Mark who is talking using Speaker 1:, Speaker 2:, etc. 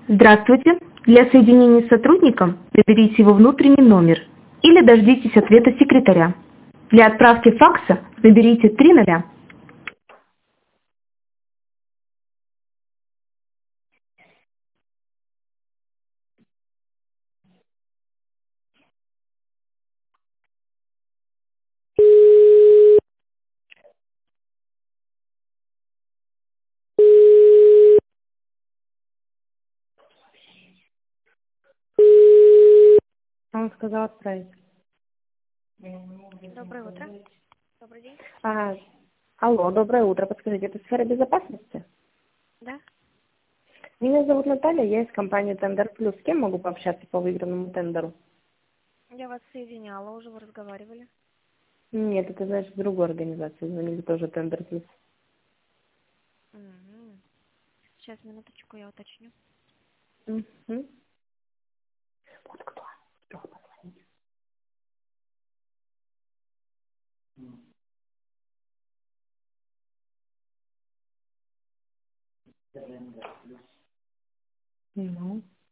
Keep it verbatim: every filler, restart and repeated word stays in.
Speaker 1: Здравствуйте. Для соединения с сотрудником наберите его внутренний номер или дождитесь ответа секретаря. Для отправки факса наберите три ноля. Он сказал отправить.
Speaker 2: Доброе утро. Добрый день.
Speaker 1: А, алло, доброе утро. Подскажите, это сфера безопасности?
Speaker 2: Да?
Speaker 1: Меня зовут Наталья, я из компании Тендер Плюс. С кем могу пообщаться по выигранному тендеру?
Speaker 2: Я вас соединяла, уже вы разговаривали.
Speaker 1: Нет, это, знаешь, в другую организацию звонили, тоже Тендер Плюс.
Speaker 2: М. Сейчас, минуточку, я уточню.
Speaker 1: Угу. Вот кто? Успел позвонить. Ну.